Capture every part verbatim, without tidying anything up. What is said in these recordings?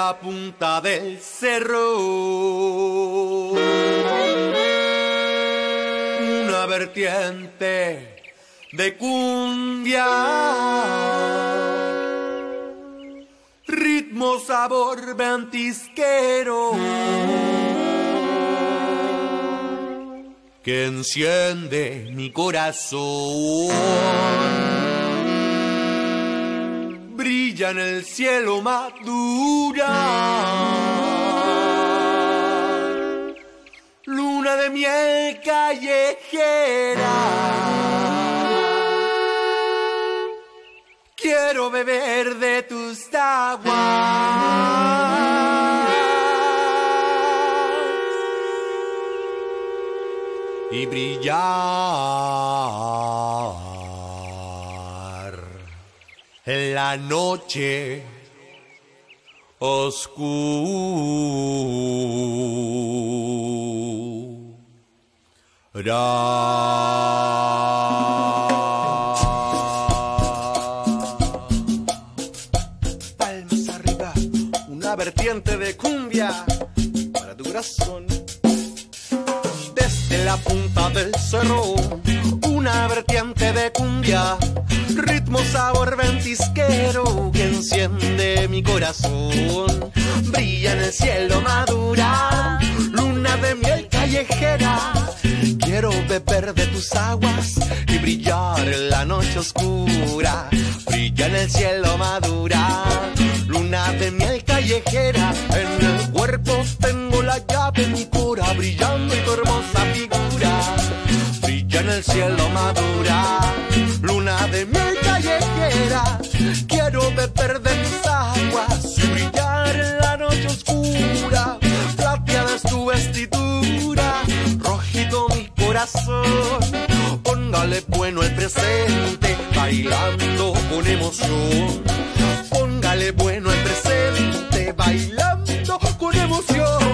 la punta del cerro, una vertiente de cumbia, ritmo, sabor ventisquero que enciende mi corazón. Brilla en el cielo madura, luna de miel callejera. Quiero beber de tus aguas y brillar en la noche oscura. Palmas arriba, una vertiente de cumbia para tu corazón. Desde la punta del cerro, una vertiente de cumbia, ritmo, sabor ventisquero que enciende mi corazón. Brilla en el cielo madura, luna de miel callejera. Quiero beber de tus aguas y brillar en la noche oscura. Brilla en el cielo madura, luna de miel callejera. En el cuerpo tengo la llave, mi cora brillando en tu hermosa figura. Brilla en el cielo madura, luna de miel callejera. Quiero beber de tus aguas y brillar en la noche oscura. Plateada es tu vestidura, rojito mi corazón. Póngale bueno el presente, bailando con emoción. Póngale bueno el presente, bailando con emoción.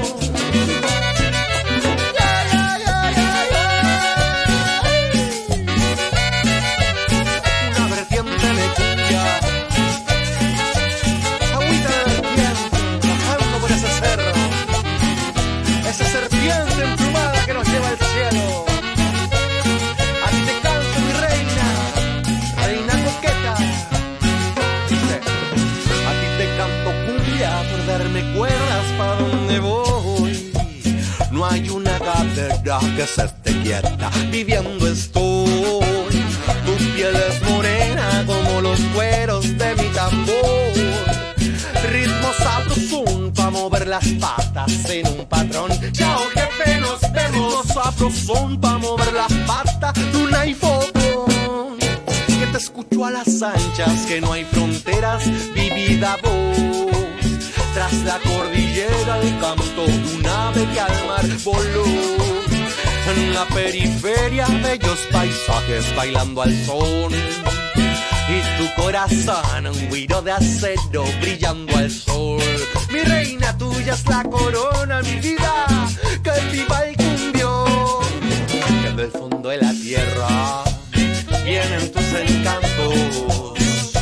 Recuerdas para dónde voy. No hay una cadera que se esté quieta, viviendo estoy. Tu piel es morena como los cueros de mi tambor. Ritmo sabrosón pa' mover las patas en un patrón. Chao jefe, nos vemos. Sabrosón pa' mover las patas, luna y fotón. Que te escucho a las anchas, que no hay fronteras, vivida voz. Tras la cordillera el canto de un ave que al mar voló. En la periferia bellos paisajes bailando al son. Y tu corazón un guiro de acero brillando al sol. Mi reina tuya es la corona, mi vida, que viva el cumbión. Que del fondo de la tierra vienen tus encantos.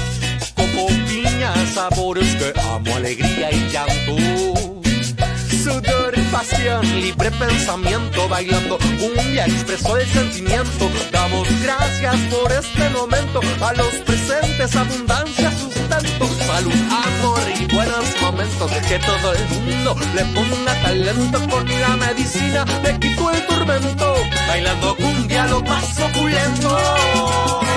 Sabores que amo, alegría y llanto. Sudor, pasión, libre pensamiento. Bailando cumbia, expreso el sentimiento. Damos gracias por este momento. A los presentes, abundancia, sustento. Salud, amor y buenos momentos. Que todo el mundo le ponga talento. Con la medicina le quito el tormento. Bailando cumbia lo más opulento.